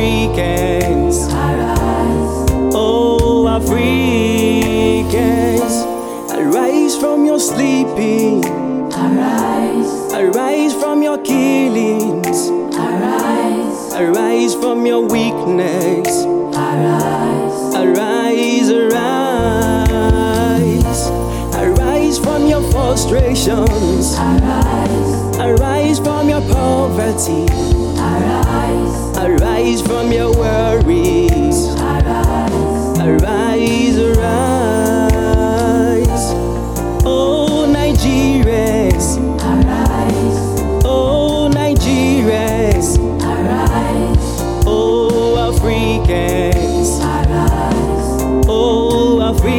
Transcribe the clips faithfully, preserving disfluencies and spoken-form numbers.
Africans, oh Africans, arise from your sleeping, Arise, arise from your killings, arise, arise from your weakness, arise, arise, arise, arise from your frustrations, arise, arise from your poverty, arise, arise from your worries, arise, arise, arise, oh Nigerians, arise, oh Nigerians, arise, oh Africans, arise. oh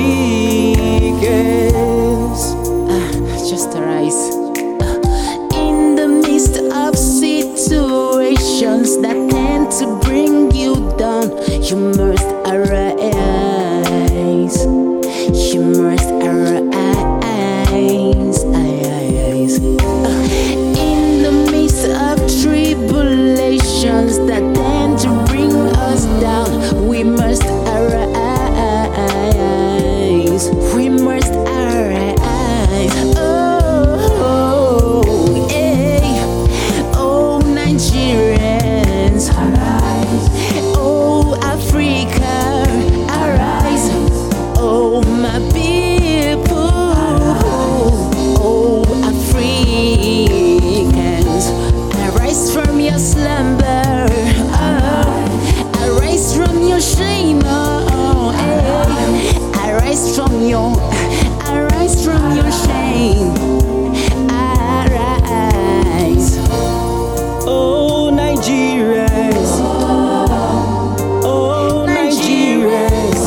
Africans. Ah, just arise. In the midst of situations that tend to bring you down, you must arise. You must arise. Arise. Ah, in the midst of tribulations that tend to bring us down, we must arise. We must arise. Oh, hey. Oh, Nigerians, Arise, oh, Africa, arise. Oh, my people, oh, Africans, arise from your slumber, oh, arise from your shame, oh, hey. Arise from your, arise from your shame, arise. Oh Nigerians, oh Nigerians,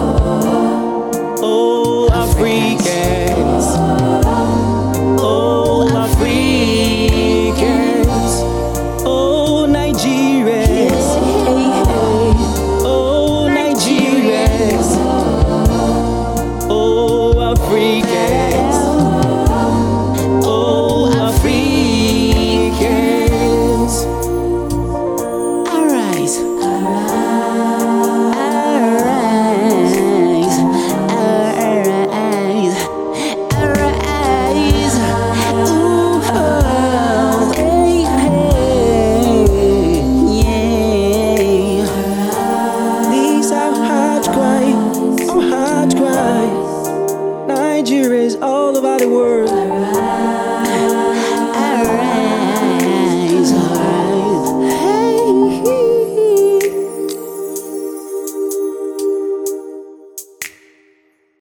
oh Africans, oh Africans, oh Nigerians, oh Nigerians, oh Africans, oh Africans. Arise, arise, arise, arise. Ooh, oh, hey, hey, yeah. These are hard cry, oh hard cry. Nigeria is all over the world.